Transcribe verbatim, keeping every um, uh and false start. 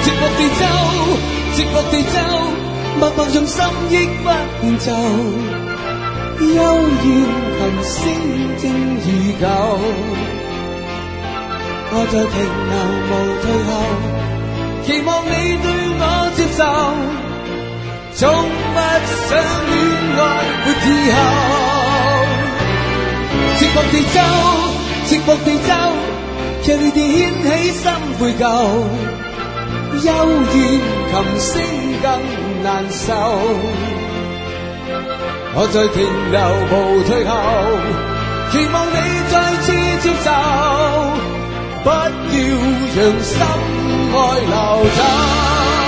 寂寞地走，寂寞地走，默默用心抑不變奏，幽怨琴聲應如舊。我在停留無退後，期望你對我接受，從不想戀愛沒以後。寂寞地走，寂寞地走，讓你哋掀起心悔舊，幽怨琴聲更難受。我在停留無退後，期望你再次接受，不要讓心愛流走。